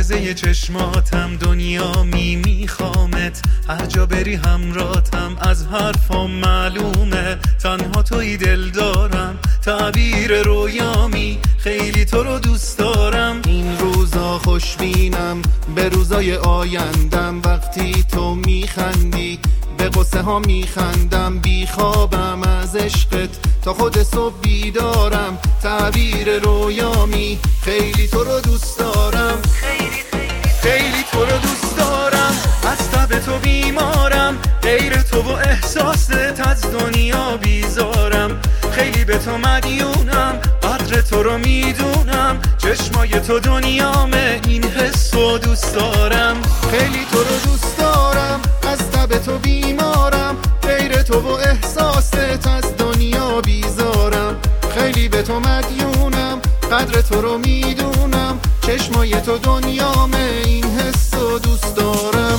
حافظه چشماتم، دنیا میخوامت، هر جا بری همراهتم، از حرفام معلومه تنها توی دل دارم، تعبیر رویامی، خیلی تو رو دوست دارم. این روزا خوشبینم به روزای آیندم، وقتی تو میخندی به قصه ها میخندم، بیخوابم از عشقت تا خود صبح بیدارم، تعبیر رویامی، خیلی تو رو دوست دارم، خیلی تو رو دوست دارم، از تب تو بیمارم، غیر تو و احساست از دنیا بیزارم، خیلی به تو مدیونم، قدر تو رو میدونم، چشمای تو دنیامه، این حس رو دوست دارم، خیلی تو رو دوست دارم، از تب تو بیمارم، غیر تو و احساست از دنیا بیزارم، خیلی به تو مدیونم، قدر تو رو میدونم، چشمای تو دنیامه، این حس رو دوست دارم.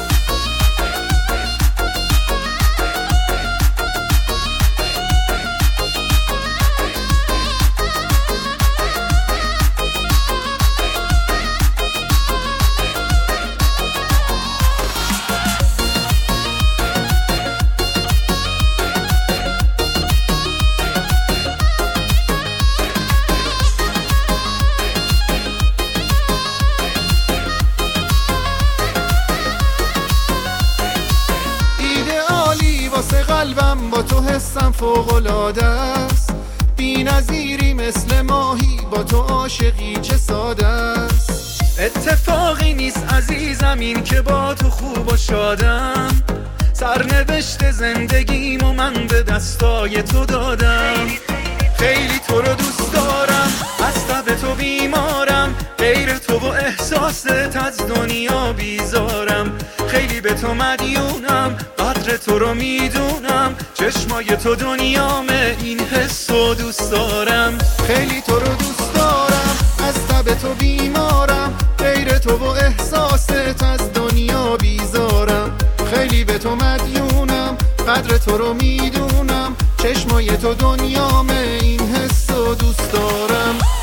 قلبم با تو حسم فوق‌العاده است، بی نظیری مثل ماهی، با تو عاشقی چه ساده است، اتفاقی نیست عزیزم این که با تو خوب و شادم، سرنوشت زندگیمو من به دستای تو دادم، خیلی تو رو دوست دارم، از تب تو بیمارم، غیر تو و احساست از دنیا بیزارم، خیلی به تو مدیونم، قدر تو رو میدونم، چشمای تو دنیامه، این حس رو دوست دارم، خیلی تو رو دوست دارم، از تب تو بیمارم، غیر تو و احساست از دنیا بیزارم، خیلی به تو مدیونم، قدر تو رو میدونم، چشمای تو دنیامه، این حس رو دوست دارم.